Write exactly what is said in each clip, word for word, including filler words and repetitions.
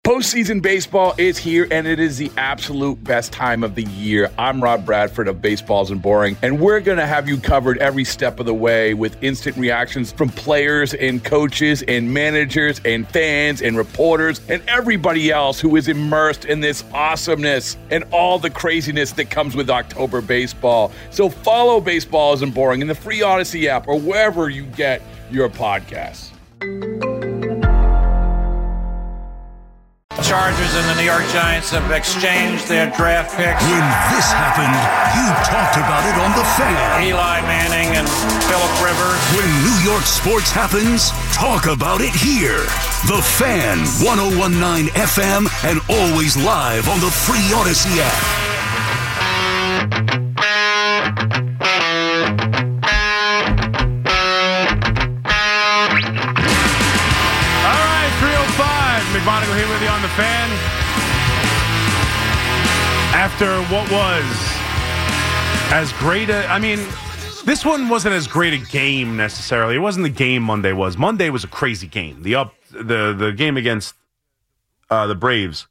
Postseason baseball is here, and it is the absolute best time of the year. I'm Rob Bradford of Baseball Isn't Boring, and we're going to have you covered every step of the way with instant reactions from players and coaches and managers and fans and reporters and everybody else who is immersed in this awesomeness and all the craziness that comes with October baseball. So follow Baseball Isn't Boring in the free Odyssey app or wherever you get your podcasts. Chargers and the New York Giants have exchanged their draft picks. When this happened, you talked about it on The Fan. Eli Manning and Phillip Rivers. When New York sports happens, talk about it here. The Fan, one oh one point nine F M, and always live on the free Odyssey app. McMonagle here with you on The Fan. After what was as great a, I mean, this one wasn't as great a game necessarily. It wasn't the game Monday was. Monday was a crazy game. The up, the the game against uh, the Braves.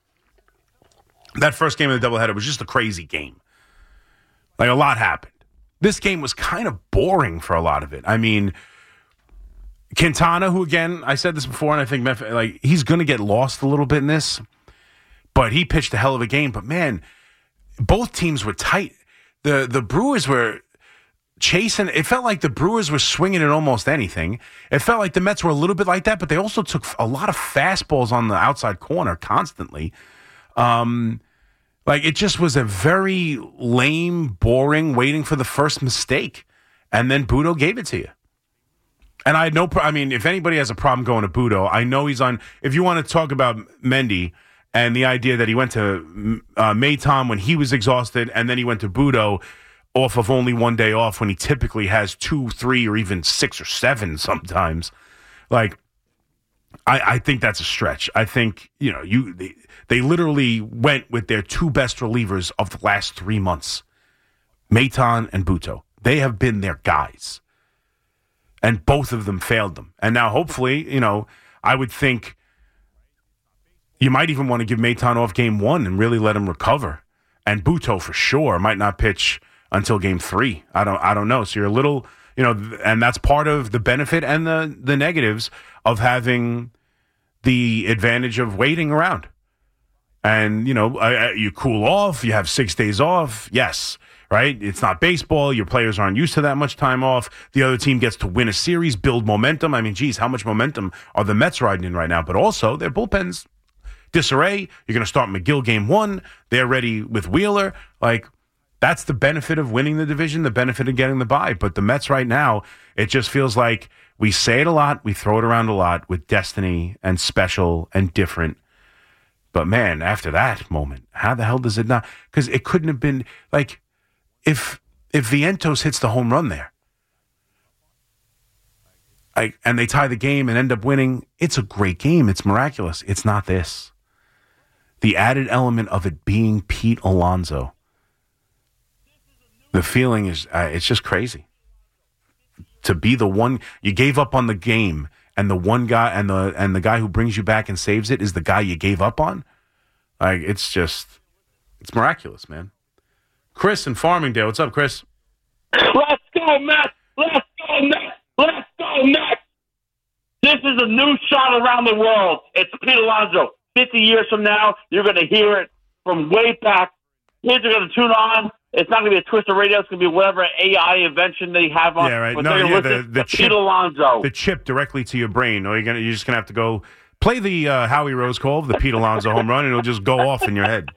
That first game of the doubleheader was just a crazy game. Like, a lot happened. This game was kind of boring for a lot of it. I mean, Quintana, who, again, I said this before, and I think Memphis, like, he's going to get lost a little bit in this, but he pitched a hell of a game. But, man, both teams were tight. The the Brewers were chasing. It felt like the Brewers were swinging at almost anything. It felt like the Mets were a little bit like that, but they also took a lot of fastballs on the outside corner constantly. Um, like, it just was a very lame, boring, waiting for the first mistake, and then Budo gave it to you. And I had no pro- I mean, if anybody has a problem going to Budo, I know he's on. If you want to talk about Mendy and the idea that he went to uh, Maton when he was exhausted, and then he went to Budo off of only one day off when he typically has two, three, or even six or seven sometimes. Like, I, I think that's a stretch. I think, you know, you they, they literally went with their two best relievers of the last three months, Maton and Buto. They have been their guys. And both of them failed them. And now, hopefully, you know, I would think you might even want to give Maton off game one and really let him recover. And Buto, for sure, might not pitch until game three. I don't I don't know. So you're a little, you know, and that's part of the benefit and the, the negatives of having the advantage of waiting around. And, you know, uh, you cool off, you have six days off, yes. Right? It's not baseball. Your players aren't used to that much time off. The other team gets to win a series, build momentum. I mean, geez, how much momentum are the Mets riding in right now? But also, their bullpen's disarray. You're going to start McGill game one. They're ready with Wheeler. Like, that's the benefit of winning the division, the benefit of getting the bye. But the Mets right now, it just feels like we say it a lot, we throw it around a lot with destiny and special and different. But, man, after that moment, how the hell does it not? Because it couldn't have been, like... If if Vientos hits the home run there, I, and they tie the game and end up winning, it's a great game. It's miraculous. It's not this. The added element of it being Pete Alonso. The feeling is, uh, it's just crazy. To be the one, you gave up on the game, and the one guy, and the and the guy who brings you back and saves it is the guy you gave up on. Like, it's just, it's miraculous, man. Chris in Farmingdale. What's up, Chris? Let's go, Mets! Let's go, Mets! Let's go, Mets! This is a new shot around the world. It's Pete Alonso. fifty years from now, you're going to hear it from way back. Kids are going to tune on. It's not going to be a Twister radio. It's going to be whatever A I invention they have on. Yeah, right. But No, yeah, the, the chip, Pete Alonso. The chip directly to your brain. Or you're gonna, you're just going to have to go play the uh, Howie Rose call, the Pete Alonso home run, and it'll just go off in your head.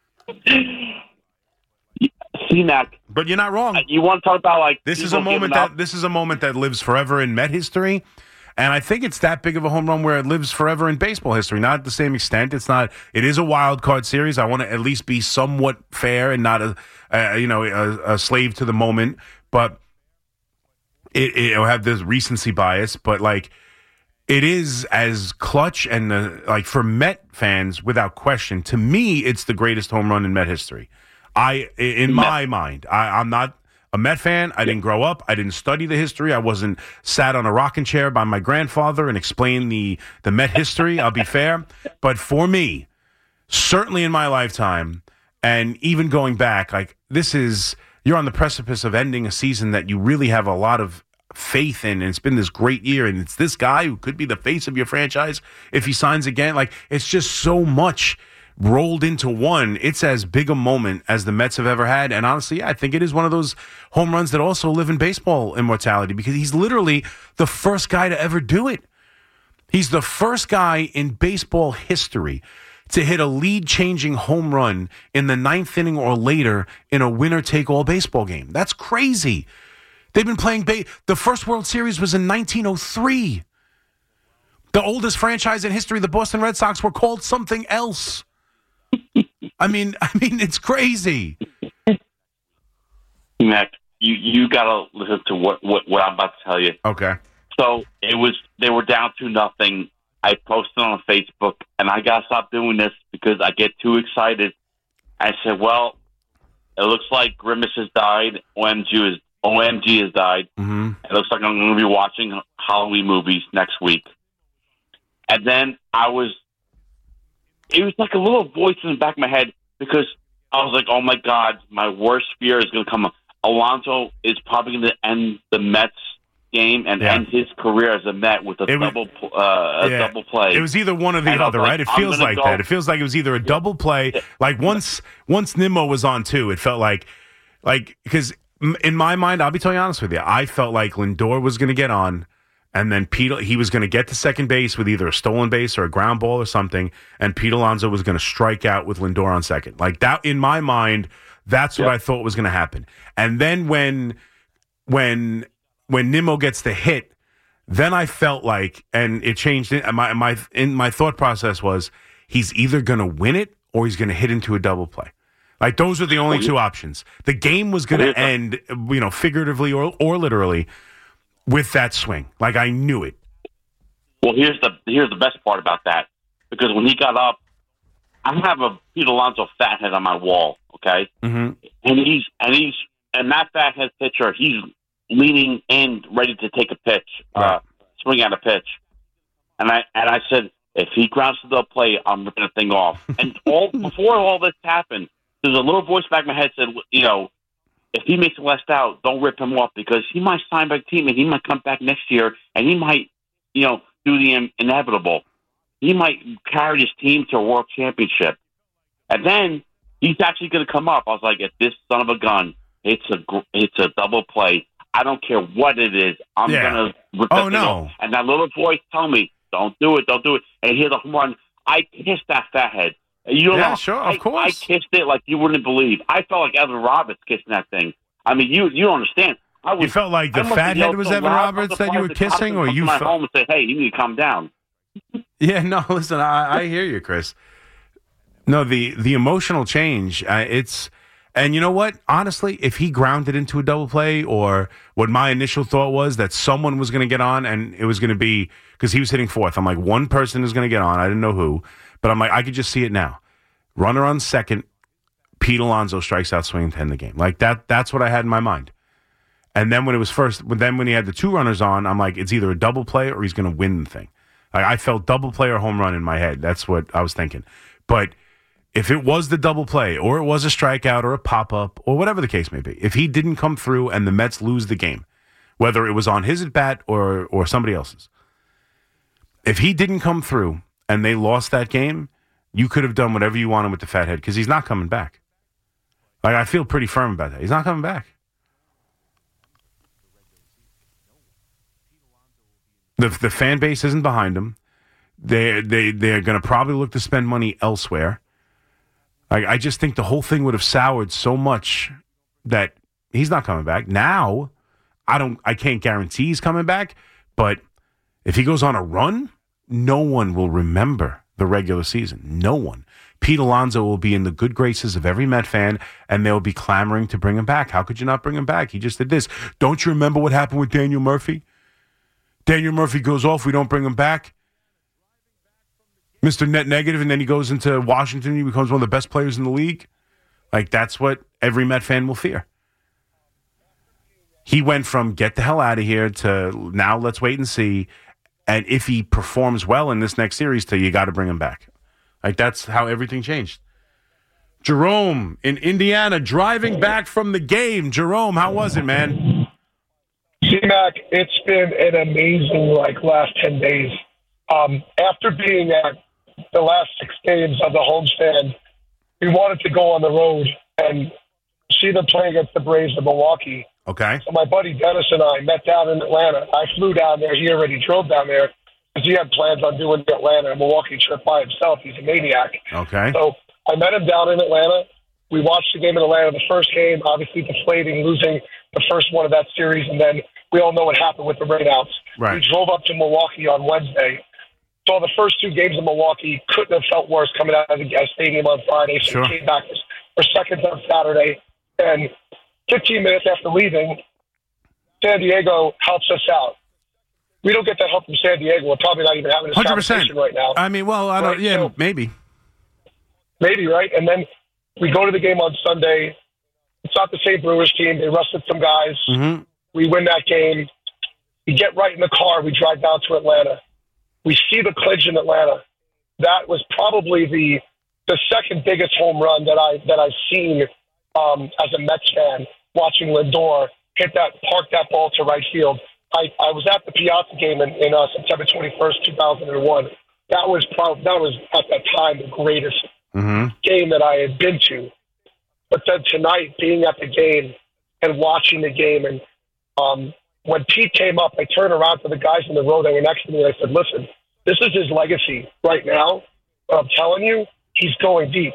C-Mac. But you're not wrong. You want to talk about, like, this is a moment that this is a moment that lives forever in Met history, and I think it's that big of a home run where it lives forever in baseball history. Not at the same extent. It's not. It is a wild card series. I want to at least be somewhat fair and not a, a you know a, a slave to the moment. But it it'll have this recency bias. But like it is as clutch and uh, like for Met fans without question. To me, it's the greatest home run in Met history. I, in my mind, I, I'm not a Met fan. I didn't grow up. I didn't study the history. I wasn't sat on a rocking chair by my grandfather and explained the, the Met history. I'll be fair. But for me, certainly in my lifetime, and even going back, like this is, you're on the precipice of ending a season that you really have a lot of faith in, and it's been this great year, and it's this guy who could be the face of your franchise if he signs again. Like, it's just so much rolled into one. It's as big a moment as the Mets have ever had, and honestly, I think it is one of those home runs that also live in baseball immortality, because he's literally the first guy to ever do it. He's the first guy in baseball history to hit a lead-changing home run in the ninth inning or later in a winner-take-all baseball game. That's crazy. They've been playing ba- the first World Series was in nineteen oh three. The oldest franchise in history, the Boston Red Sox, were called something else. I mean, I mean, it's crazy. Mac, you you gotta listen to what, what, what I'm about to tell you. Okay. So it was they were down to nothing. I posted on Facebook, and I gotta stop doing this because I get too excited. I said, "Well, it looks like Grimace has died. O M G is O M G has died. Mm-hmm. It looks like I'm going to be watching Halloween movies next week." And then I was, it was like a little voice in the back of my head, because I was like, oh my God, my worst fear is going to come. Alonso is probably going to end the Mets game and yeah. end his career as a Met with a it double was, uh, a yeah. double play. It was either one or the and other, like, right? It I'm feels like go. that. It feels like it was either a double play. Yeah. Like once once Nimmo was on too, it felt like, like because in my mind, I'll be totally honest with you, I felt like Lindor was going to get on, and then Pete, he was going to get to second base with either a stolen base or a ground ball or something, and Pete Alonso was going to strike out with Lindor on second. Like that, in my mind, that's what yep. I thought was going to happen. And then when when when Nimmo gets the hit, then I felt like, and it changed. My my in my thought process was, he's either going to win it or he's going to hit into a double play. Like, those are the only two options. The game was going to end, you know, figuratively or, or literally, with that swing. Like, I knew it. Well, here's the here's the best part about that, because when he got up, I have a Pete Alonso fathead on my wall, okay, mm-hmm. and he's and he's and that fathead pitcher, he's leaning in, ready to take a pitch, right. uh, swing at a pitch, and I and I said, if he grounds to the plate, I'm ripping the thing off. And all before all this happened, there's a little voice back in my head said, you know, if he makes a last out, don't rip him off, because he might sign back team and he might come back next year and he might, you know, do the in- inevitable. He might carry his team to a world championship. And then he's actually going to come up. I was like, if this son of a gun, it's a it's a double play, I don't care what it is, I'm yeah. going to rip oh, that no. thing off. And that little voice tell me, don't do it, don't do it. And here's the home run. I kissed that fathead. You know, yeah, sure, of I, course. I kissed it like you wouldn't believe. I felt like Evan Roberts kissing that thing. I mean, you you don't understand. I was, you felt like the fathead was so Evan loud, Roberts that you were kissing, or you my felt... home and say, "Hey, you need to calm down." Yeah, no, listen, I, I hear you, Chris. No, the the emotional change, uh, it's, and you know what? Honestly, if he grounded into a double play, or what my initial thought was that someone was going to get on, and it was going to be, because he was hitting fourth, I'm like, one person is going to get on. I didn't know who, but I'm like, I could just see it now. Runner on second, Pete Alonso strikes out swinging to end the game. Like that. That's what I had in my mind. And then when it was first, then when he had the two runners on, I'm like, it's either a double play or he's going to win the thing. Like, I felt double play or home run in my head. That's what I was thinking. But if it was the double play, or it was a strikeout or a pop up or whatever the case may be, if he didn't come through and the Mets lose the game, whether it was on his at bat or or somebody else's, if he didn't come through and they lost that game, you could have done whatever you wanted with the fathead, because he's not coming back. Like, I feel pretty firm about that. He's not coming back. The the fan base isn't behind him. They they they're going to probably look to spend money elsewhere. I I just think the whole thing would have soured so much that he's not coming back. Now, I don't I can't guarantee he's coming back, but if he goes on a run, no one will remember the regular season. No one. Pete Alonso will be in the good graces of every Met fan, and they'll be clamoring to bring him back. How could you not bring him back? He just did this. Don't you remember what happened with Daniel Murphy? Daniel Murphy goes off, we don't bring him back. Mister Net Negative, and then he goes into Washington, he becomes one of the best players in the league. Like, that's what every Met fan will fear. He went from get the hell out of here to now let's wait and see. And if he performs well in this next series, to you got to bring him back. Like, that's how everything changed. Jerome in Indiana driving back from the game. Jerome, how was it, man? C-Mac, it's been an amazing, like, last ten days. Um, after being at the last six games of the homestand, we wanted to go on the road and see them play against the Braves of Milwaukee. Okay. So my buddy Dennis and I met down in Atlanta. I flew down there. He already drove down there because he had plans on doing the Atlanta and Milwaukee trip by himself. He's a maniac. Okay. So I met him down in Atlanta. We watched the game in Atlanta, the first game, obviously deflating, losing the first one of that series, and then we all know what happened with the rainouts. Right. We drove up to Milwaukee on Wednesday. Saw the first two games in Milwaukee. Couldn't have felt worse coming out of the stadium on Friday. So sure. we came back for seconds on Saturday. And fifteen minutes after leaving, San Diego helps us out. We don't get that help from San Diego. We're probably not even having this one hundred percent conversation right now. I mean, well, I don't, right? yeah, so, maybe. Maybe, right? And then we go to the game on Sunday. It's not the same Brewers team. They rested some guys. Mm-hmm. We win that game. We get right in the car. We drive down to Atlanta. We see the clinch in Atlanta. That was probably the the second biggest home run that I that I've seen um, as a Mets fan. Watching Lindor hit that, park that ball to right field. I, I was at the Piazza game in, in uh, September twenty-first, two thousand one. That was probably that was at that time the greatest mm-hmm. game that I had been to. But then tonight, being at the game and watching the game, and um, when Pete came up, I turned around to the guys in the row that were next to me, and I said, listen, this is his legacy right now. But I'm telling you, he's going deep.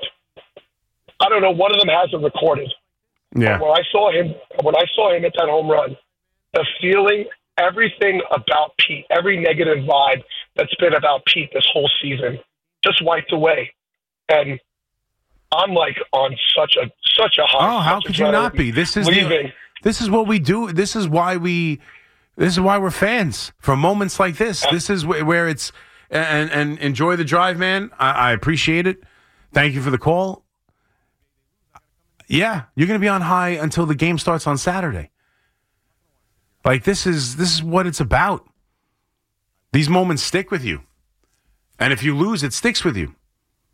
I don't know, one of them hasn't recorded. Yeah. But when I saw him, when I saw him hit that home run, the feeling, everything about Pete, every negative vibe that's been about Pete this whole season, just wiped away. And I'm like on such a such a high. Oh, how could you not be? This is the, this is what we do. This is why we. This is why we're fans for moments like this. This is where, where it's and and enjoy the drive, man. I, I appreciate it. Thank you for the call. Yeah, you're going to be on high until the game starts on Saturday. Like this is this is what it's about. These moments stick with you, and if you lose, it sticks with you.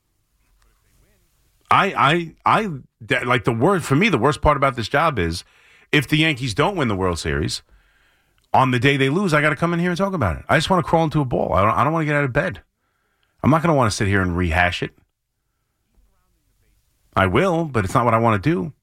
I, I, I, like the word for me, the worst part about this job is if the Yankees don't win the World Series, on the day they lose, I got to come in here and talk about it. I just want to crawl into a ball. I don't, I don't want to get out of bed. I'm not going to want to sit here and rehash it. I will, but it's not what I want to do.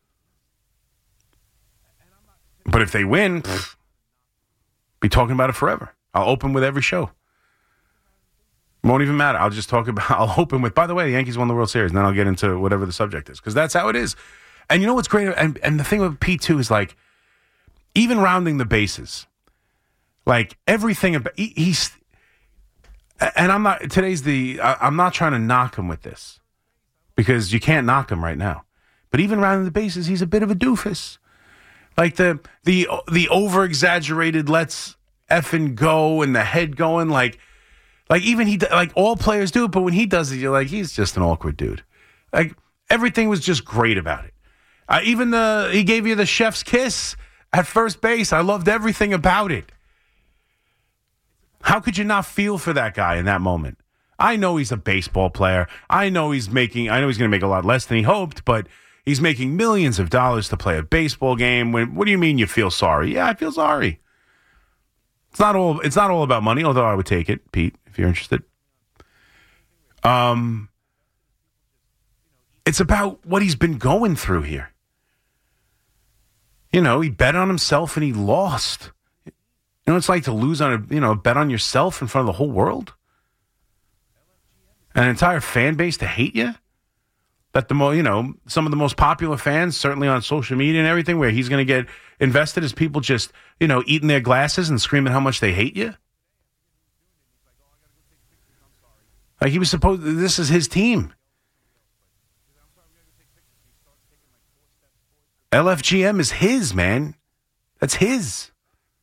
But if they win, pff, be talking about it forever. I'll open with every show. Won't even matter. I'll just talk about, I'll open with, by the way, the Yankees won the World Series, and then I'll get into whatever the subject is, because that's how it is. And you know what's great? And, and the thing with Pete, too, is like, even rounding the bases, like everything about, he, he's, and I'm not, today's the, I, I'm not trying to knock him with this, because you can't knock him right now. But even rounding the bases, he's a bit of a doofus. Like the, the, the over-exaggerated let's effing go and the head going, like, Like, even he, like, all players do it, but when he does it, you're like, he's just an awkward dude. Like, everything was just great about it. Uh, even the, he gave you the chef's kiss at first base. I loved everything about it. How could you not feel for that guy in that moment? I know he's a baseball player. I know he's making, I know he's going to make a lot less than he hoped, but he's making millions of dollars to play a baseball game. When, what do you mean you feel sorry? Yeah, I feel sorry. It's not all, it's not all about money, although I would take it, Pete, if you're interested. Um, it's about what he's been going through here. You know, he bet on himself and he lost. You know what it's like to lose on a, you know, bet on yourself in front of the whole world? An entire fan base to hate you? That the mo, you know, some of the most popular fans, certainly on social media and everything, where he's going to get invested as people just, you know, eating their glasses and screaming how much they hate you. Like he was supposed, this is his team. L F G M is his, man. That's his.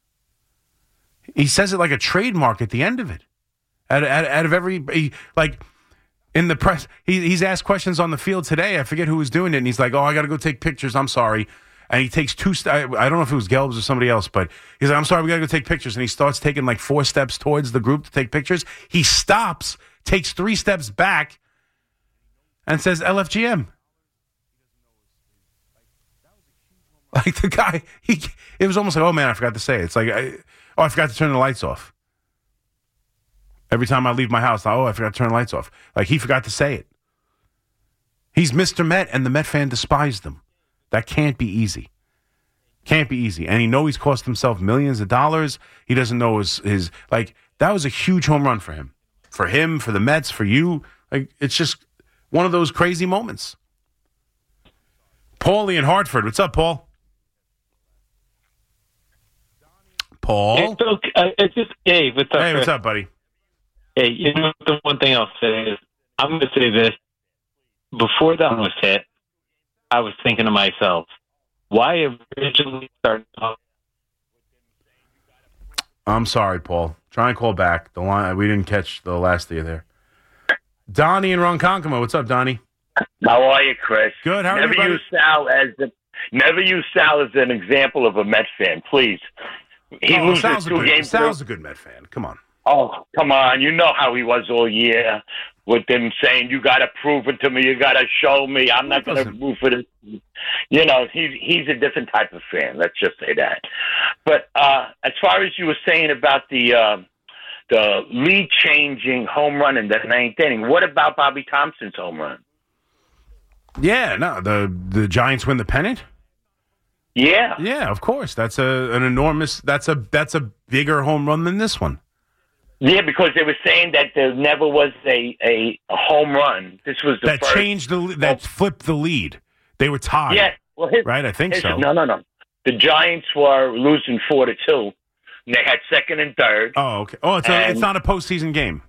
He says it like a trademark at the end of it. Out, out, out of every, he, like, in the press, he, he's asked questions on the field today. I forget who was doing it, and he's like, oh, I got to go take pictures. I'm sorry. and he takes two st- I, I don't know if it was Gelbs or somebody else, but he's like, I'm sorry, we got to go take pictures. And he starts taking like four steps towards the group to take pictures. He stops, takes three steps back, and says L F G M. Like the guy, he it was almost like, oh man, I forgot to say it. It's like, I, oh, I forgot to turn the lights off. Every time I leave my house, oh, I forgot to turn the lights off. Like he forgot to say it. He's Mister Met, and the Met fan despised him. That can't be easy. Can't be easy. And he knows he's cost himself millions of dollars. He doesn't know his, his, like, that was a huge home run for him. For him, for the Mets, for you. Like, it's just one of those crazy moments. Paulie in Hartford. What's up, Paul? Paul? It's, okay. uh, it's just Dave. What's up, Hey, what's Chris? up, buddy? Hey, you know, the one thing I'll say is, I'm going to say this. Before that was hit, I was thinking to myself, why originally start talking? I'm sorry, Paul. Try and call back. The line we didn't catch the last of you there. Donnie in Ronkonkoma. What's up, Donnie? How are you, Chris? Good. How are never you, buddy? use Sal as the, never use Sal as an example of a Met fan, please. He Oh, loses Sal's, a two good, games. Sal's a good Met fan. Come on. Oh, come on. You know how he was all year with them saying, you got to prove it to me. You got to show me. I'm not going to Listen. root for this. You know, he's, he's a different type of fan. Let's just say that. But uh, as far as you were saying about the uh, the lead-changing home run in the ninth inning, what about Bobby Thompson's home run? Yeah, no, the the Giants win the pennant? Yeah. Yeah, of course. That's a an enormous that's a that's a bigger home run than this one. Yeah, because they were saying that there never was a, a, a home run. This was the That first. changed the that flipped the lead. They were tied. Yeah. Well, his, right? I think his, so. No, no, no. The Giants were losing four to two. And they had second and third. Oh, okay. Oh, it's a, And- it's not a postseason game.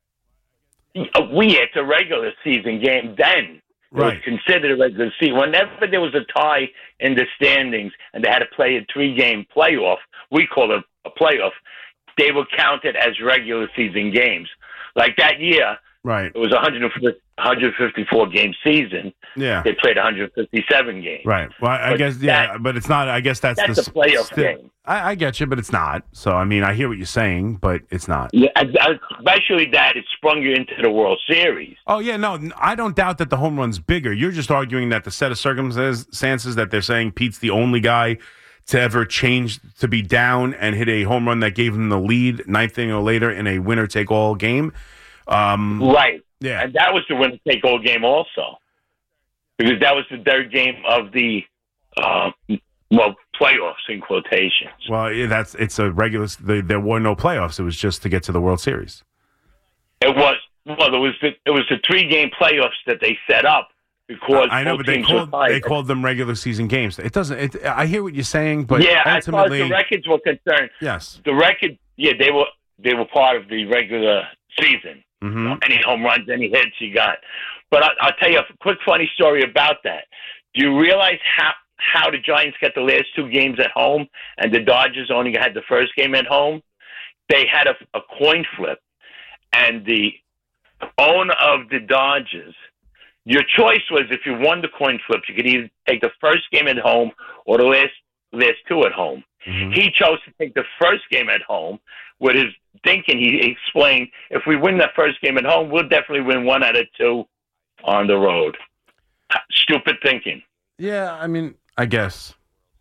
Uh, We it's a regular season game. Then it was Right. considered a regular season. Whenever there was a tie in the standings and they had to play a three-game playoff, we call it a playoff. They were counted as regular season games. Like that year, Right. it was a one hundred fifty-four game season. Yeah. They played one hundred fifty-seven games. Right. Well, I But guess yeah, that- but it's not. I guess that's, that's the a playoff still- game. I, I get you, but it's not. So I mean, I hear what you're saying, but it's not. Yeah, especially that it sprung you into the World Series. Oh yeah, no, I don't doubt that the home run's bigger. You're just arguing that the set of circumstances that they're saying Pete's the only guy to ever change to be down and hit a home run that gave him the lead ninth inning or later in a winner take all game. Um, Right. Yeah. And that was the winner take all game also. Because that was the third game of the uh, well, playoffs in quotations. Well, yeah, that's it's a regular. The, there were no playoffs. It was just to get to the World Series. It was well, it was the it was the three game playoffs that they set up because I know, both but they teams were called tied. they called them regular season games. It doesn't. It, I hear what you're saying, but yeah, as far as ultimately, the records were concerned, yes. the record, yeah, they were they were part of the regular season. Mm-hmm. Any home runs, any hits you got. But I, I'll tell you a quick funny story about that. Do you realize how how the Giants got the last two games at home and the Dodgers only had the first game at home? They had a, a coin flip, and the owner of the Dodgers, your choice was if you won the coin flip, you could either take the first game at home or the last last two at home. Mm-hmm. He chose to take the first game at home. With his thinking, he explained, if we win that first game at home, we'll definitely win one out of two on the road. Stupid thinking. Yeah, I mean, I guess.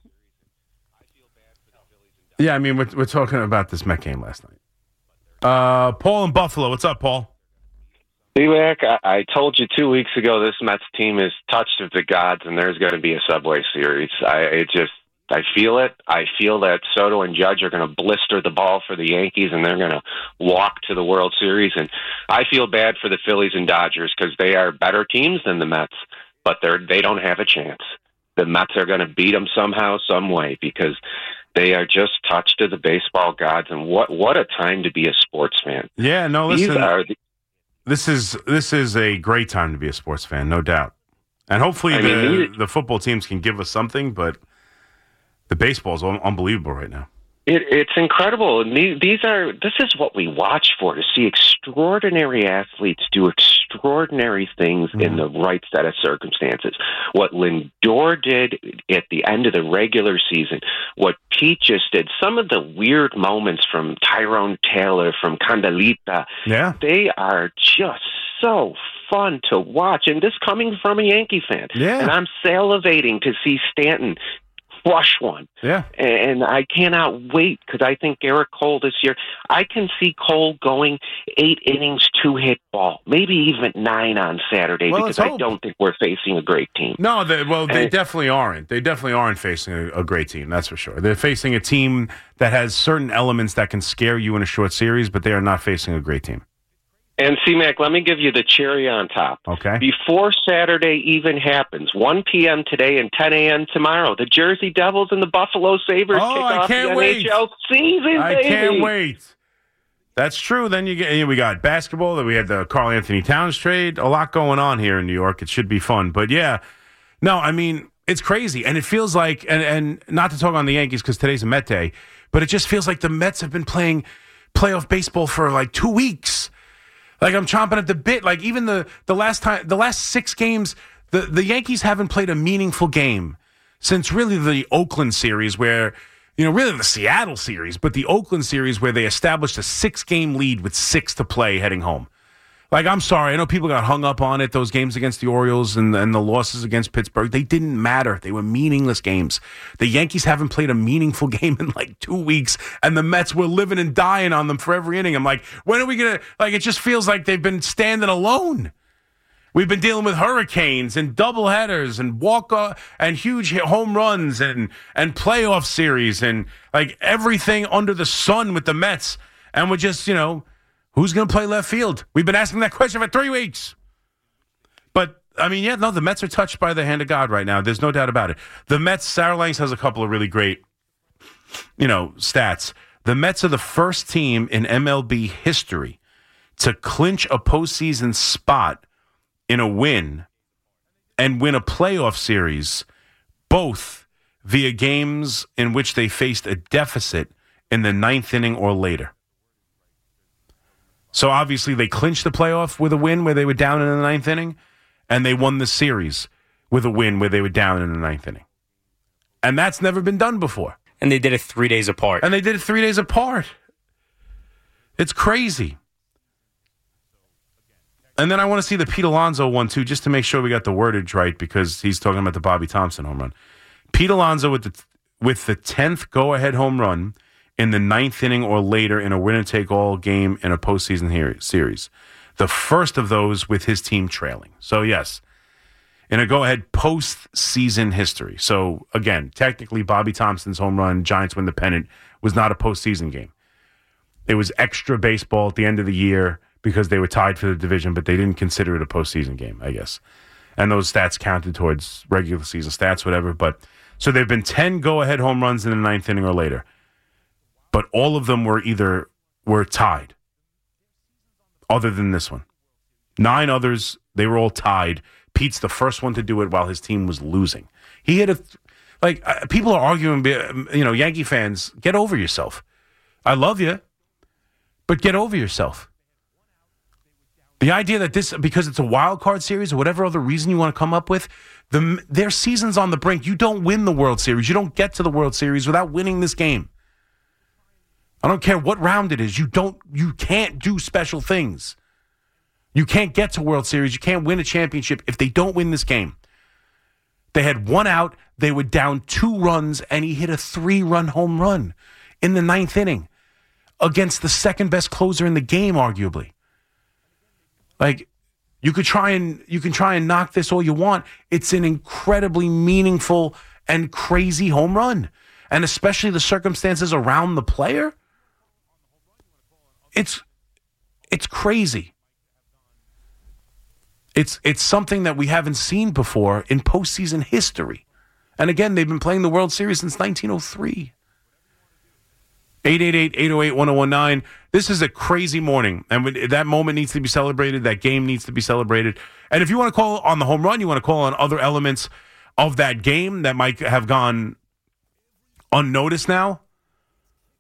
Yeah, I mean, we're we're talking about this Met game last night. Uh, Paul in Buffalo, what's up, Paul? B-Mac, I, I told you two weeks ago this Mets team is touched of the gods, and there's going to be a Subway Series. I it just. I feel it. I feel that Soto and Judge are going to blister the ball for the Yankees, and they're going to walk to the World Series. And I feel bad for the Phillies and Dodgers because they are better teams than the Mets, but they're they don't have a chance. The Mets are going to beat them somehow, some way, because they are just touched to the baseball gods. And what what a time to be a sports fan. Yeah, no, These listen. are the, This is this is a great time to be a sports fan, no doubt. And hopefully I the mean, these- the football teams can give us something, but the baseball is un- unbelievable right now. It, it's incredible. And these, these are this is what we watch for, to see extraordinary athletes do extraordinary things mm. in the right set of circumstances. What Lindor did at the end of the regular season, what Pete just did, some of the weird moments from Tyrone Taylor, from Candelita, yeah. they are just so fun to watch. And this coming from a Yankee fan. Yeah. And I'm salivating to see Stanton crush one. Yeah. And I cannot wait, because I think Garrett Cole this year, I can see Cole going eight innings, two hit ball, maybe even nine on Saturday, well, because I don't think we're facing a great team. No, they, well, they and, definitely aren't. They definitely aren't facing a, a great team, that's for sure. They're facing a team that has certain elements that can scare you in a short series, but they are not facing a great team. And C-Mac, let me give you the cherry on top. Okay. Before Saturday even happens, one p.m. today and ten a.m. tomorrow, the Jersey Devils and the Buffalo Sabres oh, kick I off can't the wait. N H L season, I baby. can't wait. That's true. Then you get we got basketball. Then we had the Karl Anthony Towns trade. A lot going on here in New York. It should be fun. But yeah, no, I mean, it's crazy. And it feels like, and, and not to talk on the Yankees because today's a Met day, but it just feels like the Mets have been playing playoff baseball for like two weeks. Like, I'm chomping at the bit. Like, even the, the last time, the last six games, the, the Yankees haven't played a meaningful game since really the Oakland series where, you know, really the Seattle series, but the Oakland series where they established a six-game lead with six to play heading home. Like, I'm sorry. I know people got hung up on it, those games against the Orioles and, and the losses against Pittsburgh. They didn't matter. They were meaningless games. The Yankees haven't played a meaningful game in like two weeks, and the Mets were living and dying on them for every inning. I'm like, when are we going to, like, it just feels like they've been standing alone. We've been dealing with hurricanes and doubleheaders and walk uh, and huge home runs and, and playoff series and, like, everything under the sun with the Mets. And we're just, you know, who's going to play left field? We've been asking that question for three weeks. But, I mean, yeah, no, the Mets are touched by the hand of God right now. There's no doubt about it. The Mets, Sarah Langs has a couple of really great, you know, stats. The Mets are the first team in M L B history to clinch a postseason spot in a win and win a playoff series, both via games in which they faced a deficit in the ninth inning or later. So obviously they clinched the playoff with a win where they were down in the ninth inning, and they won the series with a win where they were down in the ninth inning. And that's never been done before. And they did it three days apart. And they did it three days apart. It's crazy. And then I want to see the Pete Alonso one, too, just to make sure we got the wordage right, because he's talking about the Bobby Thompson home run. Pete Alonso with the with the tenth go-ahead home run in the ninth inning or later in a winner-take-all game in a postseason here, series. The first of those with his team trailing. So, yes, in a go-ahead postseason history. So, again, technically Bobby Thompson's home run, Giants win the pennant, was not a postseason game. It was extra baseball at the end of the year because they were tied for the division, but they didn't consider it a postseason game, I guess. And those stats counted towards regular season stats, whatever. But so there have been ten go-ahead home runs in the ninth inning or later. But all of them were either were tied, other than this one. Nine others, they were all tied. Pete's the first one to do it while his team was losing. He had a, like, uh, people are arguing, you know, Yankee fans, get over yourself. I love you, but get over yourself. The idea that this, because it's a wild card series or whatever other reason you want to come up with, the, their season's on the brink. You don't win the World Series. You don't get to the World Series without winning this game. I don't care what round it is. You don't, you can't do special things. You can't get to World Series. You can't win a championship if they don't win this game. They had one out. They were down two runs, and he hit a three-run home run in the ninth inning against the second-best closer in the game, arguably. Like, you could try and you can try and knock this all you want. It's an incredibly meaningful and crazy home run, and especially the circumstances around the player. It's it's crazy. It's it's something that we haven't seen before in postseason history. And again, they've been playing the World Series since nineteen oh three. eight eight eight, eight oh eight, one oh one nine. This is a crazy morning. And that moment needs to be celebrated. That game needs to be celebrated. And if you want to call on the home run, you want to call on other elements of that game that might have gone unnoticed now,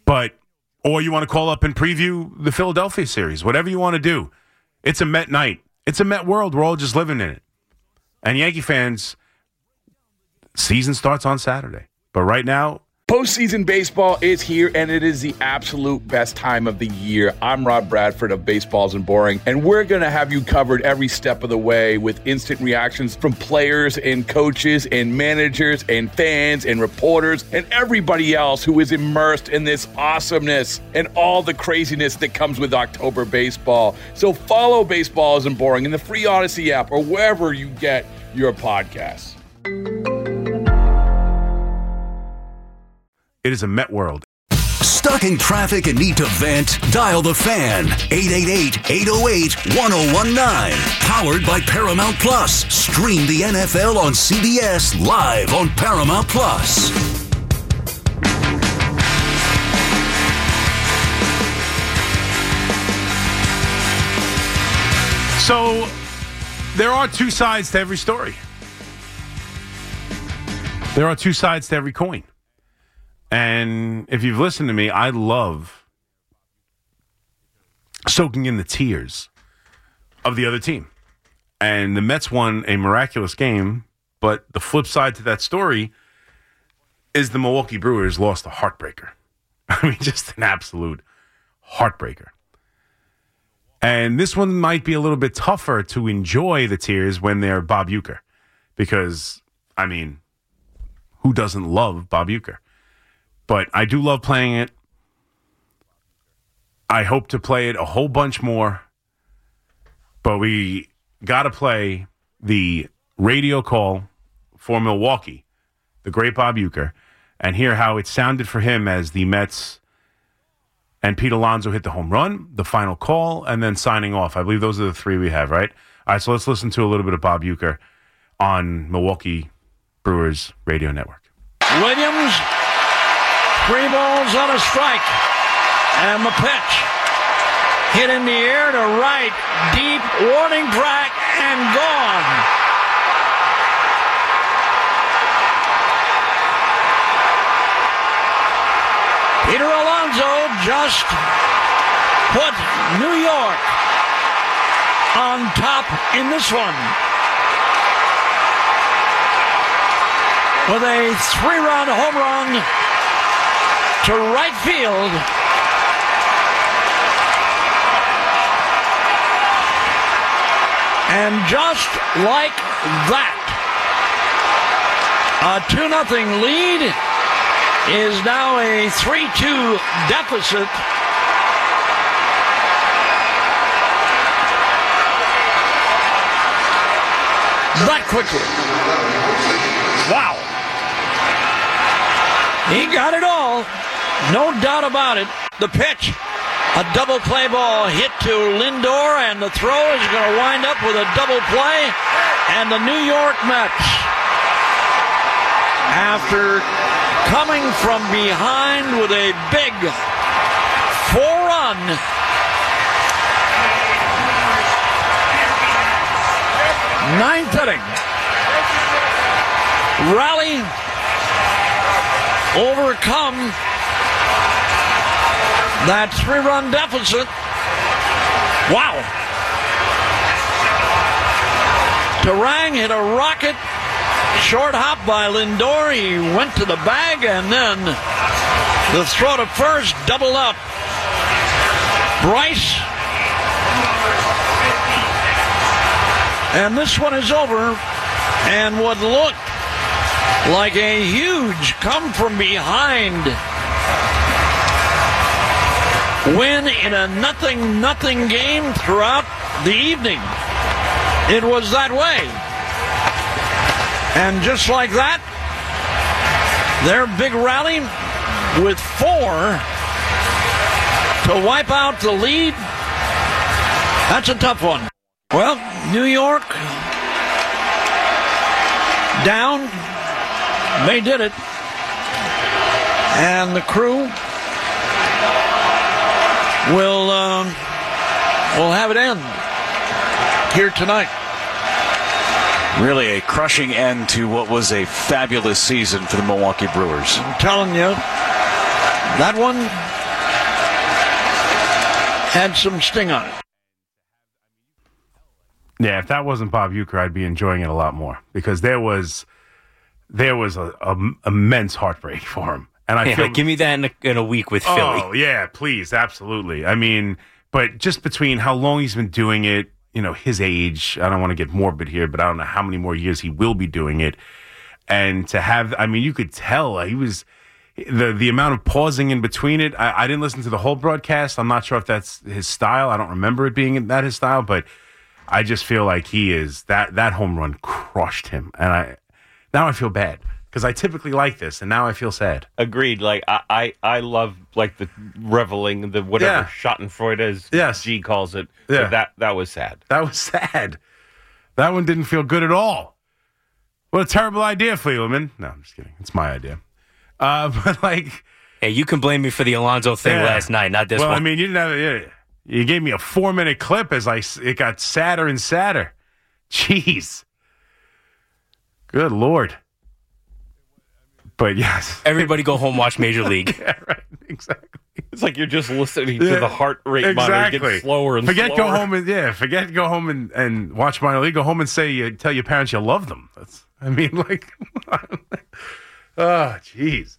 But, or you want to call up and preview the Philadelphia series, whatever you want to do. It's a Met night. It's a Met world. We're all just living in it. And Yankee fans, season starts on Saturday. But right now, postseason baseball is here, and it is the absolute best time of the year. I'm Rob Bradford of Baseballs and Boring, and we're going to have you covered every step of the way with instant reactions from players and coaches and managers and fans and reporters and everybody else who is immersed in this awesomeness and all the craziness that comes with October baseball. So follow Baseballs and Boring in the free Odyssey app or wherever you get your podcasts. it is a Met world. Stuck in traffic and need to vent? Dial the Fan. eight eight eight, eight oh eight, one oh one nine. Powered by Paramount Plus. Stream the N F L on C B S live on Paramount Plus. So, there are two sides to every story. There are two sides to every coin. And if you've listened to me, I love soaking in the tears of the other team. And the Mets won a miraculous game, but the flip side to that story is the Milwaukee Brewers lost a heartbreaker. I mean, just an absolute heartbreaker. And this one might be a little bit tougher to enjoy the tears when they're Bob Uecker. Because, I mean, who doesn't love Bob Uecker? But I do love playing it. I hope to play it a whole bunch more. But we got to play the radio call for Milwaukee, the great Bob Uecker, and hear how it sounded for him as the Mets and Pete Alonso hit the home run, the final call, and then signing off. I believe those are the three we have, right? All right, so let's listen to a little bit of Bob Uecker on Milwaukee Brewers Radio Network. Williams, three balls on a strike. And the pitch. Hit in the air to right. Deep warning track and gone. Peter Alonso just put New York on top in this one with a three-run home run to right field. And just like that, a two nothing lead is now a three two deficit. That quickly. Wow. He got it all. No doubt about it. The pitch, a double play ball hit to Lindor, and the throw is going to wind up with a double play. And the New York Mets, after coming from behind with a big four-run ninth inning rally, overcome that three-run deficit. Wow. Turang hit a rocket. Short hop by Lindor. He went to the bag, and then the throw to first doubled up. Bryce. And this one is over. And what looked like a huge come from behind win in a nothing nothing game throughout the evening. It was that way. And just like that, their big rally with four to wipe out the lead. That's a tough one. Well, New York down. They did it. And the crew will uh, will have it end here tonight. Really a crushing end to what was a fabulous season for the Milwaukee Brewers. I'm telling you, that one had some sting on it. Yeah, if that wasn't Bob Uecker, I'd be enjoying it a lot more because there was there was a, a immense heartbreak for him, and I yeah, feel like, give me that in a, in a week with Philly. Oh yeah, please, absolutely. I mean, but just between how long he's been doing it, you know, his age. I don't want to get morbid here, but I don't know how many more years he will be doing it, and to have, I mean, you could tell he was. The the amount of pausing in between it, I, I didn't listen to the whole broadcast. I'm not sure if that's his style. I don't remember it being that his style, but I just feel like he is that that home run crushed him, and I now I feel bad because I typically like this, and now I feel sad. Agreed. Like I I, I love like the reveling, the whatever Yeah. Schadenfreude as Yes. G calls it. Yeah. But that that was sad. That was sad. That one didn't feel good at all. What a terrible idea, Fleelman. No, I'm just kidding. It's my idea. Uh, but like, hey, you can blame me for the Alonzo thing Yeah. last night, not this well, one. I mean, you didn't have yeah, you gave me a four minute clip as I s- it got sadder and sadder. Jeez, good Lord. But yes, Everybody go home, watch Major League. yeah, right, exactly. It's like you're just listening Yeah. to the heart rate monitor Exactly. get slower and forget slower. go home and yeah, forget go home and, and watch minor league. Go home and say you tell your parents you love them. That's I mean like, oh jeez.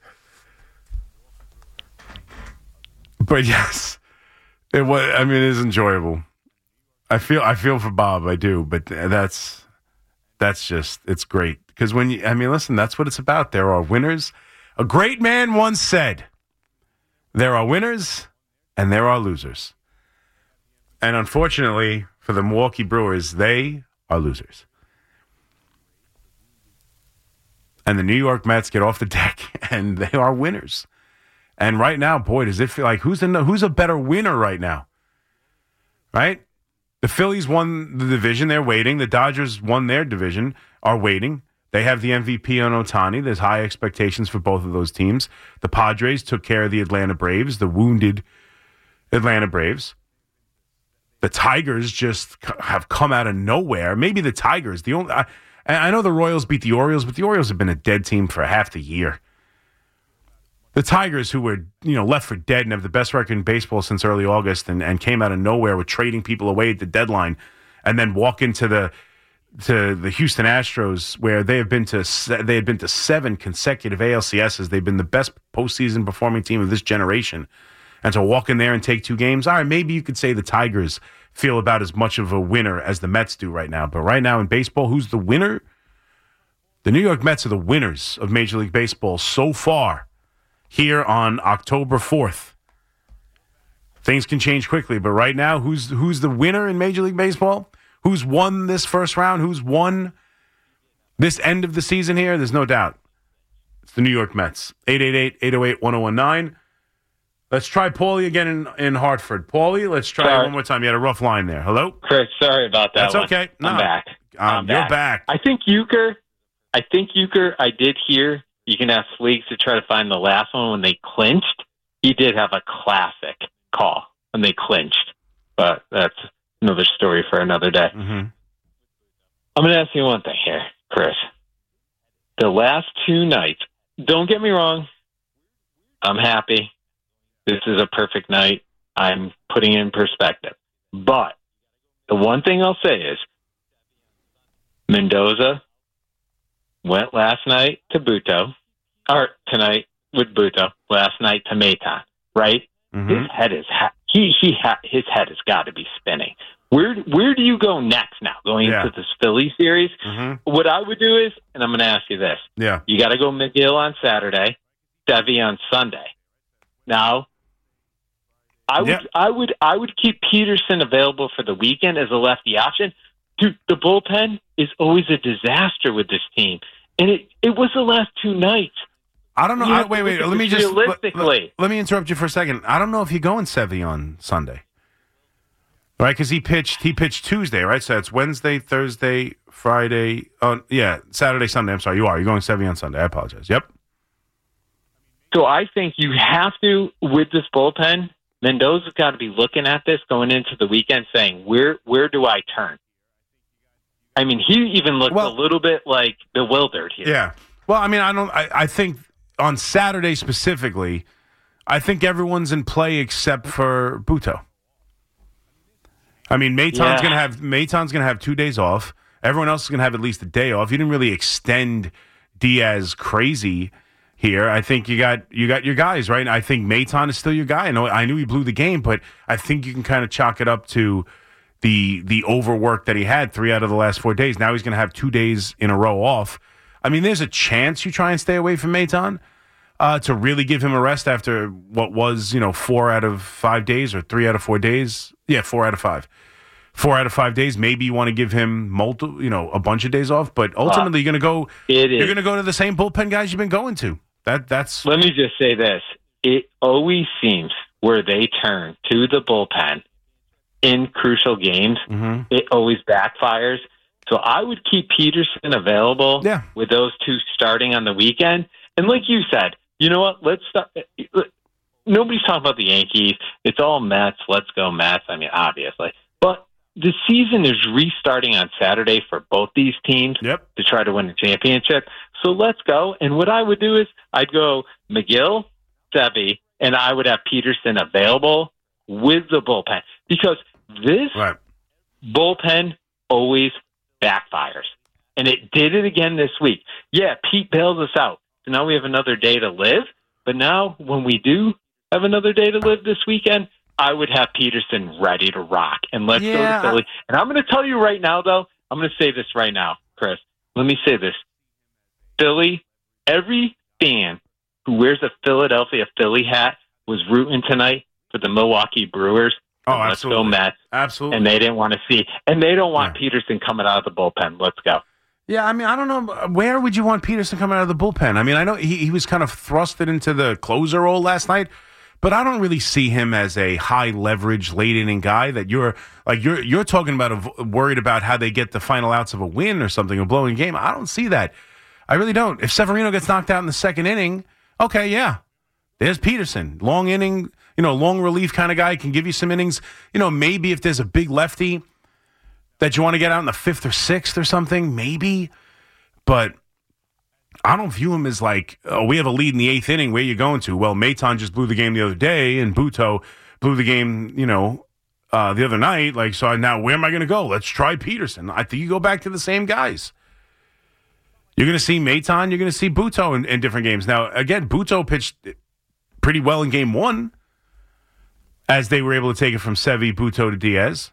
But yes, it was. I mean, it is enjoyable. I feel I feel for Bob. I do, but that's that's just it's great because when you. I mean, listen, that's what it's about. There are winners. A great man once said, "There are winners and there are losers." And unfortunately for the Milwaukee Brewers, they are losers. And the New York Mets get off the deck, and they are winners. And right now, boy, does it feel like who's the, who's a better winner right now? Right? The Phillies won the division. They're waiting. The Dodgers won their division, are waiting. They have the M V P on Ohtani. There's high expectations for both of those teams. The Padres took care of the Atlanta Braves, the wounded Atlanta Braves. The Tigers just c- have come out of nowhere. Maybe the Tigers. The only I, I know the Royals beat the Orioles, but the Orioles have been a dead team for half the year. The Tigers, who were you know left for dead and have the best record in baseball since early August, and, and came out of nowhere with trading people away at the deadline, and then walk into the to the Houston Astros, where they have been to se- they had been to seven consecutive A L C S's. They've been the best postseason performing team of this generation, and to walk in there and take two games, all right, maybe you could say the Tigers feel about as much of a winner as the Mets do right now. But right now in baseball, who's the winner? The New York Mets are the winners of Major League Baseball so far. Here on October fourth. Things can change quickly, but right now, who's who's the winner in Major League Baseball? Who's won this first round? Who's won this end of the season here? There's no doubt. It's the New York Mets. eight eight eight, eight oh eight, one oh one nine. Let's try Paulie again in, in Hartford. Paulie, let's try Sorry. it one more time. You had a rough line there. Hello? Chris, sorry about that. That's one. okay. No. I'm back. Um, I'm you're back. I think Euchre, I think Euchre, I did hear, you can ask Fleeks to try to find the last one when they clinched. He did have a classic call when they clinched, but that's another story for another day. Mm-hmm. I'm going to ask you one thing here, Chris. The last two nights, don't get me wrong, I'm happy. This is a perfect night. I'm putting it in perspective. But the one thing I'll say is Mendoza went last night to Buto, or tonight with Buto, last night to Maton, right? Mm-hmm. His head is ha- he he ha- his head has got to be spinning. Where where do you go next now? Going Yeah. into this Philly series, Mm-hmm. what I would do is, and I'm going to ask you this: Yeah. you got to go McGill on Saturday, Sevy on Sunday. Now, I would Yeah. I would I would keep Peterson available for the weekend as a lefty option. Dude, the bullpen is always a disaster with this team, and it it was the last two nights. I don't know. You I, have to wait, wait. look at Let me this just let, realistically. let- let me interrupt you for a second. I don't know if he going Sevy on Sunday, right? Because he pitched. He pitched Tuesday, right? So it's Wednesday, Thursday, Friday. Oh, yeah, Saturday, Sunday. I'm sorry. You are. You're going Sevy on Sunday. I apologize. Yep. So I think you have to, with this bullpen, Mendoza's got to be looking at this going into the weekend, saying, "Where where do I turn?" I mean, he even looked Well- a little bit like bewildered here. Yeah. Well, I mean, I don't. I, I think on Saturday specifically, I think everyone's in play except for Buto. I mean, Maton's Yeah. gonna have Maton's gonna have two days off. Everyone else is gonna have at least a day off. You didn't really extend Diaz crazy here. I think you got you got your guys, right? I think Maton is still your guy. I know I knew he blew the game, but I think you can kind of chalk it up to the the overwork that he had three out of the last four days. Now he's going to have two days in a row off. I mean, there's a chance you try and stay away from Maton uh, to really give him a rest after what was, you know, four out of five days or three out of four days. Yeah, four out of five. Four out of five days. Maybe you want to give him multiple, you know, a bunch of days off, but ultimately you're going to go. It is. You're going to go to the same bullpen guys you've been going to. That that's. Let me just say this: it always seems where they turn to the bullpen in crucial games, mm-hmm. it always backfires. So I would keep Peterson available yeah. with those two starting on the weekend. And like you said, you know what? Let's start. Nobody's talking about the Yankees. It's all Mets. Let's go Mets. I mean, obviously, but the season is restarting on Saturday for both these teams yep. to try to win a championship. So let's go. And what I would do is I'd go McGill, Sevy, and I would have Peterson available with the bullpen because this right. bullpen always backfires. And it did it again this week. Yeah, Pete bails us out. So now we have another day to live. But now when we do have another day to live this weekend, I would have Peterson ready to rock. And let's yeah. go to Philly. And I'm going to tell you right now, though, I'm going to say this right now, Chris. Let me say this. Philly, every fan who wears a Philadelphia Philly hat was rooting tonight for the Milwaukee Brewers. Oh, Let's absolutely. go Mets. Absolutely. And they didn't want to see. And they don't want yeah. Peterson coming out of the bullpen. Let's go. Yeah, I mean, I don't know. Where would you want Peterson coming out of the bullpen? I mean, I know he, he was kind of thrusted into the closer role last night, but I don't really see him as a high leverage late inning guy that you're like you're you're talking about a, worried about how they get the final outs of a win or something, a blowing game. I don't see that. I really don't. If Severino gets knocked out in the second inning, okay, yeah, there's Peterson, long inning, you know, long relief kind of guy, can give you some innings. You know, maybe if there's a big lefty that you want to get out in the fifth or sixth or something, maybe. But I don't view him as like, oh, we have a lead in the eighth inning. Where are you going to? Well, Maton just blew the game the other day, and Buto blew the game, you know, uh, the other night. Like, so now where am I going to go? Let's try Peterson. I think you go back to the same guys. You're going to see Maton. You're going to see Buto in, in different games. Now, again, Buto pitched pretty well in game one as they were able to take it from Sevy, Buto to Diaz.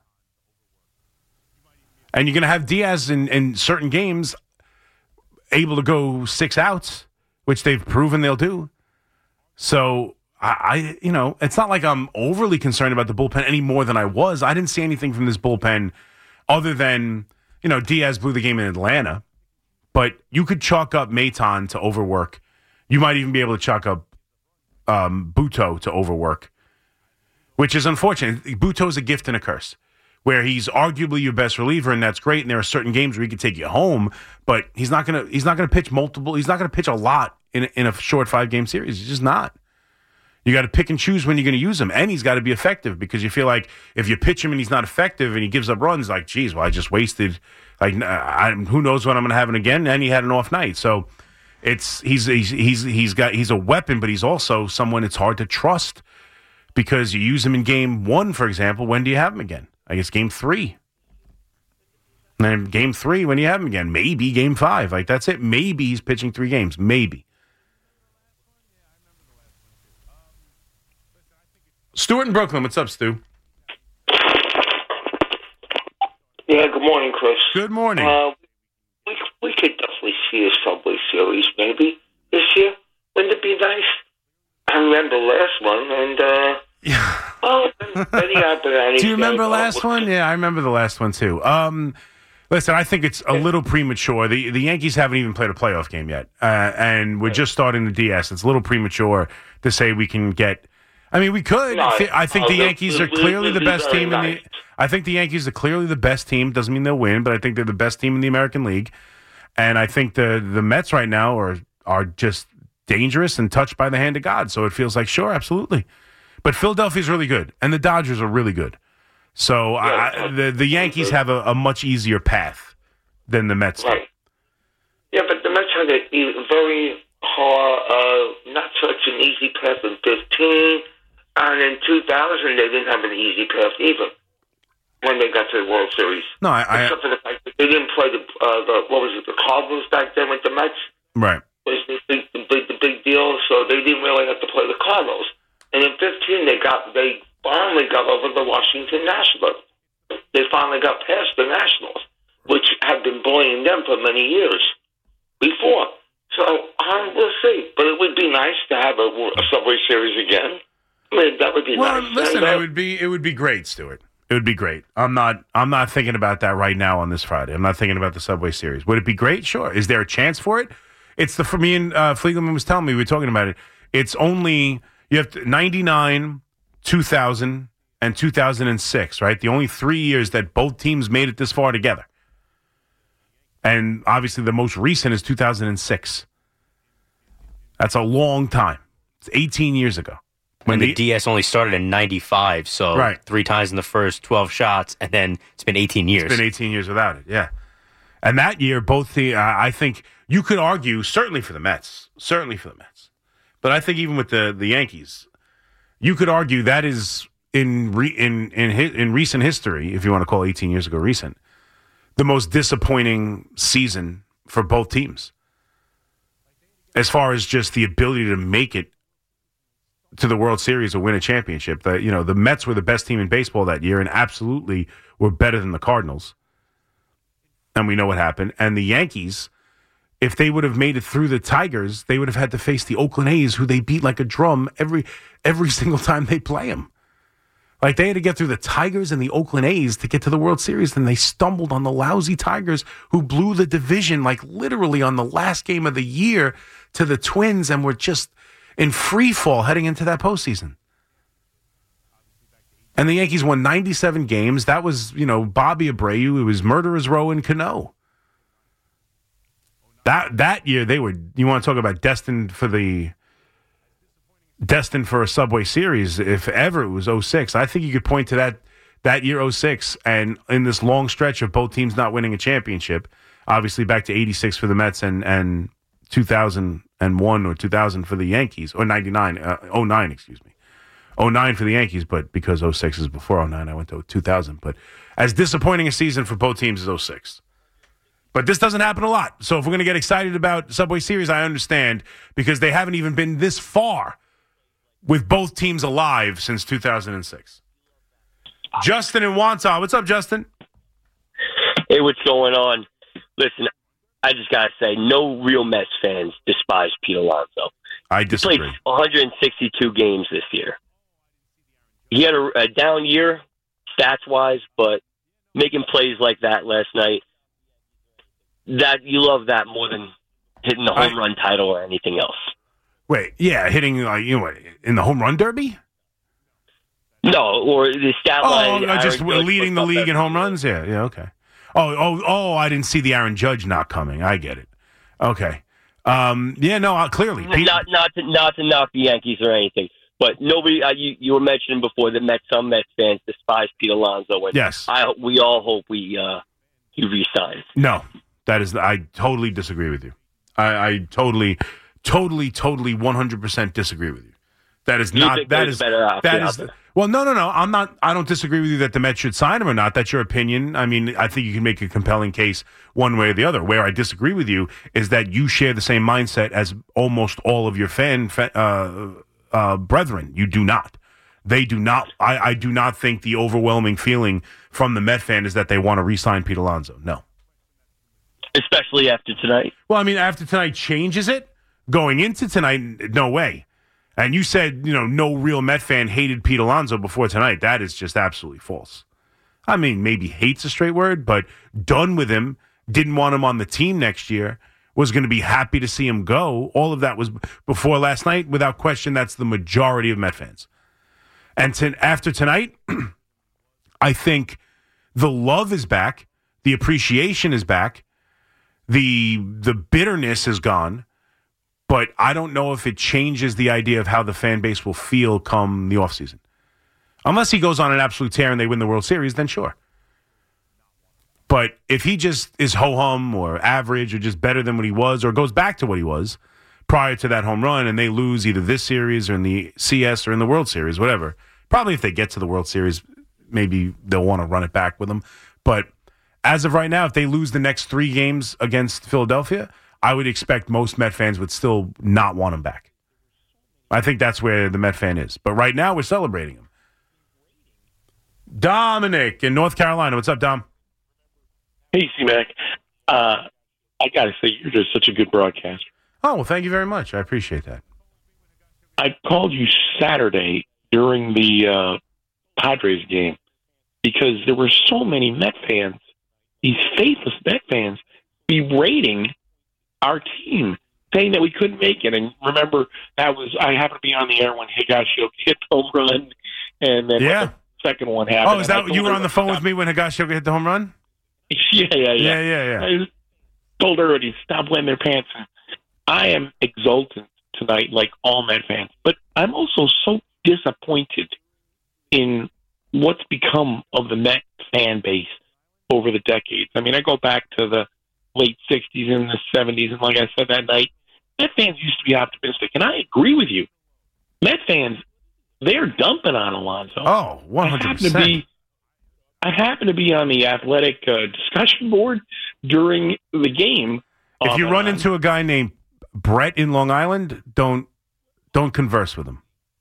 And you're going to have Diaz in, in certain games able to go six outs, which they've proven they'll do. So, I, I, you know, it's not like I'm overly concerned about the bullpen any more than I was. I didn't see anything from this bullpen other than, you know, Diaz blew the game in Atlanta. But you could chalk up Maton to overwork. You might even be able to chalk up um, Buto to overwork, which is unfortunate. Buto is a gift and a curse, where he's arguably your best reliever, and that's great. And there are certain games where he could take you home, but he's not gonna he's not gonna pitch multiple. He's not gonna pitch a lot in in a short five game series. He's just not. You got to pick and choose when you're going to use him, and he's got to be effective because you feel like if you pitch him and he's not effective and he gives up runs, like, geez, well, I just wasted. Like, I, who knows when I'm going to have him again? And he had an off night, so it's he's he's he's he's got he's a weapon, but he's also someone it's hard to trust because you use him in game one, for example. When do you have him again? I guess game three. And then game three, when do you have him again? Maybe game five. Like, that's it. Maybe he's pitching three games. Maybe. Stuart in Brooklyn. What's up, Stu? Yeah, good morning, Chris. Good morning. Uh, we, we could definitely see a Subway Series maybe this year. Wouldn't it be nice? I remember the last one, and, uh... Yeah. Oh, then you got the Do you remember the last one? Yeah, I remember the last one, too. Um, listen, I think it's a little premature. The the Yankees haven't even played a playoff game yet, uh, and we're just starting the D S. It's a little premature to say we can get... I mean, we could. No, I think the no, Yankees the, are clearly the, the best very team nice. in the... I think the Yankees are clearly the best team. Doesn't mean they'll win, but I think they're the best team in the American League. And I think the the Mets right now are are just dangerous and touched by the hand of God. So it feels like, sure, absolutely. But Philadelphia's really good, and the Dodgers are really good. So Yeah, I, the the Yankees have a, a much easier path than the Mets do. Right. Yeah, but the Mets had a e- very hard, uh, not such an easy path in fifteen, and in two thousand they didn't have an easy path either. when they got to the World Series. No, I, I except for the fact that they didn't play the uh, the what was it the Cardinals back then with the Mets. Right. Was the big, the big the big deal? So they didn't really have to play the Cardinals. And in fifteen, they got they finally got over the Washington Nationals. They finally got past the Nationals, which had been bullying them for many years before. So um, we'll see. But it would be nice to have a, a Subway Series again. I mean, that would be well, nice. listen, and, uh, it would be it would be great, Stuart. It would be great. I'm not I'm not thinking about that right now on this Friday. I'm not thinking about the Subway Series. Would it be great? Sure. Is there a chance for it? It's the for me and uh, Fliegelman was telling me, we were talking about it. It's only you have to, ninety-nine, two thousand, and two thousand six, right? The only three years that both teams made it this far together. And obviously the most recent is two thousand six. That's a long time. It's eighteen years ago. When the, the D S only started in ninety-five, so right. three times in the first twelve shots, and then it's been eighteen years. It's been eighteen years without it, yeah. And that year, both the, uh, I think, you could argue, certainly for the Mets, certainly for the Mets, but I think even with the, the Yankees, you could argue that is, in, re, in, in, in recent history, if you want to call eighteen years ago recent, the most disappointing season for both teams. As far as just the ability to make it to the World Series or win a championship. The, you know, the Mets were the best team in baseball that year and absolutely were better than the Cardinals. And we know what happened. And the Yankees, if they would have made it through the Tigers, they would have had to face the Oakland A's, who they beat like a drum every every single time they play them. Like, they had to get through the Tigers and the Oakland A's to get to the World Series. Then they stumbled on the lousy Tigers, who blew the division, like literally on the last game of the year, to the Twins, and were just in free fall heading into that postseason. And the Yankees won ninety-seven games. That was, you know, Bobby Abreu. It was Murderers Row and Cano. That that year they were, you want to talk about destined for the destined for a Subway Series, if ever it was oh six. I think you could point to that that year oh six, and in this long stretch of both teams not winning a championship, obviously back to eighty-six for the Mets and and two thousand one or two thousand for the Yankees, or ninety-nine, uh, oh nine, excuse me. oh nine for the Yankees, but because oh six is before oh nine, I went to two thousand. But as disappointing a season for both teams as oh six. But this doesn't happen a lot. So if we're going to get excited about Subway Series, I understand, because they haven't even been this far with both teams alive since two thousand six. Justin in Wantagh. What's up, Justin? Hey, what's going on? Listen, I just got to say, no real Mets fans despise Pete Alonso. I disagree. He played one hundred sixty-two games this year. He had a, a down year, stats-wise, but making plays like that last night, that you love that more than hitting the home I, run title or anything else. Wait, yeah, hitting uh, you know what, in the home run derby? No, or the stat line. Oh, just leading the league in home runs? Yeah, yeah, okay. Oh, oh, oh! I didn't see the Aaron Judge not coming. I get it. Okay. Um, yeah, no, uh, clearly. Pete, not not to not to knock the Yankees or anything, but nobody. Uh, you you were mentioning before that Mets, some Mets fans despise Pete Alonso. And yes. I we all hope we uh, he resigns. No, that is. I totally disagree with you. I, I totally, totally, totally, one hundred percent disagree with you. That is you not. Think that is better that is. Well, no, no, no. I'm not. I don't disagree with you that the Mets should sign him or not. That's your opinion. I mean, I think you can make a compelling case one way or the other. Where I disagree with you is that you share the same mindset as almost all of your fan uh, uh, brethren. You do not. They do not. I, I do not think the overwhelming feeling from the Met fan is that they want to re-sign Pete Alonso. No. Especially after tonight. Well, I mean, after tonight changes it. Going into tonight, no way. And you said, you know, no real Met fan hated Pete Alonso before tonight. That is just absolutely false. I mean, maybe hate's a straight word, but done with him, didn't want him on the team next year, was going to be happy to see him go. All of that was before last night. Without question, that's the majority of Met fans. And to, after tonight, I think the love is back. The appreciation is back. The the bitterness is gone. But I don't know if it changes the idea of how the fan base will feel come the offseason. Unless he goes on an absolute tear and they win the World Series, then sure. But if he just is ho-hum or average or just better than what he was or goes back to what he was prior to that home run and they lose either this series or in the C S or in the World Series, whatever. Probably if they get to the World Series, maybe they'll want to run it back with him. But as of right now, if they lose the next three games against Philadelphia, I would expect most Met fans would still not want him back. I think that's where the Met fan is. But right now, we're celebrating him. Dominic in North Carolina. What's up, Dom? Hey, C-Mac. Uh, I got to say, you're just such a good broadcaster. Oh, well, thank you very much. I appreciate that. I called you Saturday during the uh, Padres game because there were so many Met fans, these faithless Met fans, berating our team, saying that we couldn't make it. And remember, that was I happened to be on the air when Higashioka hit the home run, and then yeah. the second one happened. Oh, is that you were on the phone with me when Higashioka hit the home run? Yeah, yeah, yeah. Yeah, yeah, yeah. I told everybody to stop wearing their pants. I am exultant tonight, like all Met fans, but I'm also so disappointed in what's become of the Met fan base over the decades. I mean, I go back to the late sixties and the seventies, and like I said that night, Met fans used to be optimistic, and I agree with you. Met fans, they're dumping on Alonso. Oh, one hundred percent. I happen to be, I happen to be on the athletic uh, discussion board during the game. If you um, run into a guy named Brett in Long Island, don't don't converse with him.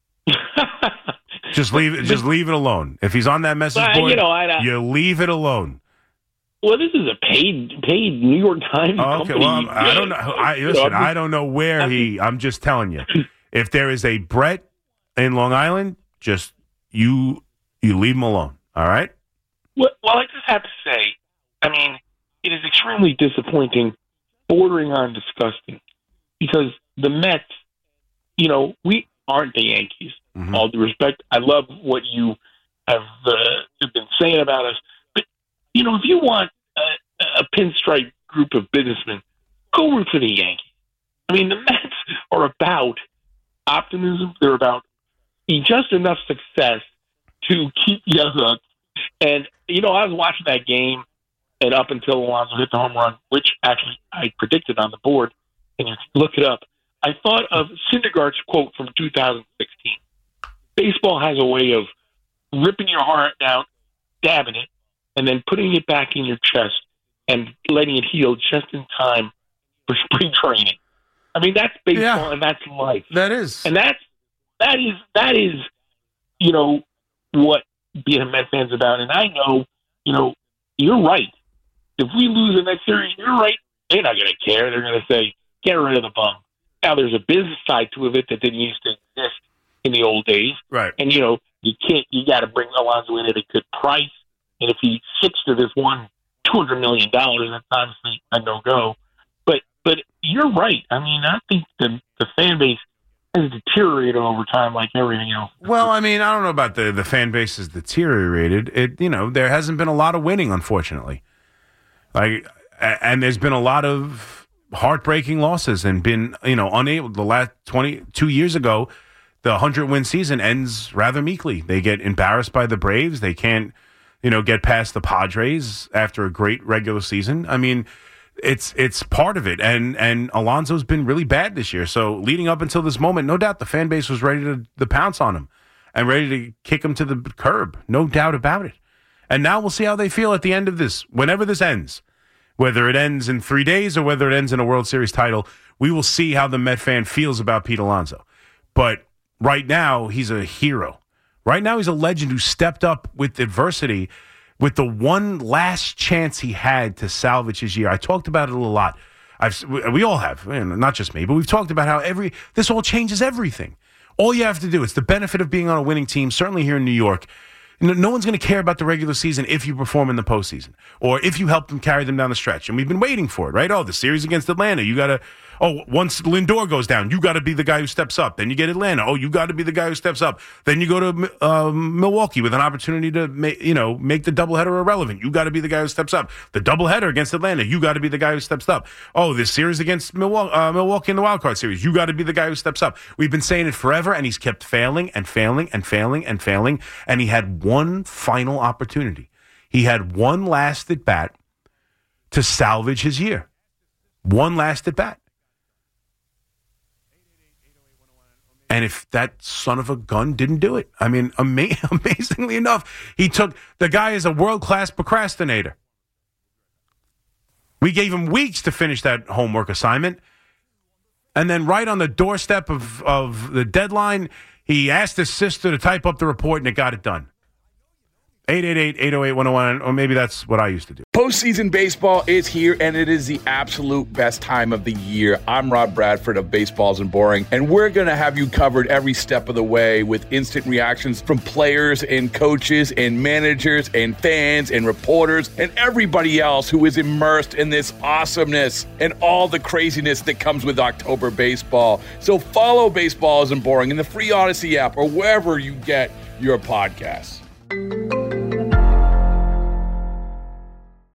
just leave it. Just leave it alone. If he's on that message Well, board, you know, I- I- you leave it alone. Well, this is a paid paid New York Times Oh, okay. company. Well, I'm- I don't know. I, You listen, know, I'm I don't know where he. I'm just telling you. If there is a Brett in Long Island, just you you leave him alone. All right. Well, well, I just have to say, I mean, it is extremely disappointing, bordering on disgusting, because the Mets, you know, we aren't the Yankees. Mm-hmm. All due respect, I love what you have uh, been saying about us, but you know, if you want a, a pinstripe group of businessmen, go root for the Yankees. I mean, the Mets are about optimism. They're about just enough success to keep you hooked. And, you know, I was watching that game, and up until Alonso hit the home run, which actually I predicted on the board, and you can look it up, I thought of Syndergaard's quote from two thousand sixteen. Baseball has a way of ripping your heart out, dabbing it, and then putting it back in your chest and letting it heal just in time for spring training. I mean, that's baseball, Yeah. and that's life. That is. And that's, that is, that is, you know, what being a Met fan's about. And I know, you know, you're right. If we lose the next series, you're right. They're not going to care. They're going to say, get rid of the bum. Now, there's a business side to it that didn't used to exist in the old days. Right. And, you know, you can't, you got to bring Alonso in at a good price. And if he sticks to this one, two hundred million dollars, that's obviously a no-go. But, but you're right. I mean, I think the, the fan base has deteriorated over time like everything else. Well, I mean, I don't know about the the fan base has deteriorated. It, you know, there hasn't been a lot of winning, unfortunately. Like, a- and there's been a lot of heartbreaking losses, and been, you know, unable. The last twenty two years ago, the hundred win season ends rather meekly. They get embarrassed by the Braves. They can't, you know, get past the Padres after a great regular season. I mean, it's it's part of it, and and Alonso's been really bad this year. So leading up until this moment, no doubt the fan base was ready to, to pounce on him and ready to kick him to the curb, no doubt about it. And now we'll see how they feel at the end of this, whenever this ends, whether it ends in three days or whether it ends in a World Series title. We will see how the Met fan feels about Pete Alonso. But right now, he's a hero. Right now, he's a legend who stepped up with adversity, with the one last chance he had to salvage his year. I talked about it a lot. I've, we all have, not just me, but we've talked about how every this all changes everything. All you have to do, it's the benefit of being on a winning team, certainly here in New York. No one's going to care about the regular season if you perform in the postseason or if you help them carry them down the stretch. And we've been waiting for it, right? Oh, the series against Atlanta, you got to, oh, once Lindor goes down, you got to be the guy who steps up. Then you get Atlanta. Oh, you got to be the guy who steps up. Then you go to um, Milwaukee with an opportunity to make, you know, make the doubleheader irrelevant. You got to be the guy who steps up. The doubleheader against Atlanta, you got to be the guy who steps up. Oh, this series against Milwaukee, uh, Milwaukee in the wild card series, you got to be the guy who steps up. We've been saying it forever, and he's kept failing and failing and failing and failing. And he had one final opportunity. He had one last at bat to salvage his year. One last at bat. And if that son of a gun didn't do it, I mean, ama- amazingly enough, he took, the guy is a world-class procrastinator. We gave him weeks to finish that homework assignment. And then right on the doorstep of, of the deadline, he asked his sister to type up the report, and it got it done. eight eight eight, eight oh eight, one oh one, or maybe that's what I used to do. Postseason baseball is here, and it is the absolute best time of the year. I'm Rob Bradford of Baseballs and Boring, and we're going to have you covered every step of the way with instant reactions from players and coaches and managers and fans and reporters and everybody else who is immersed in this awesomeness and all the craziness that comes with October baseball. So follow Baseballs and Boring in the free Odyssey app or wherever you get your podcasts.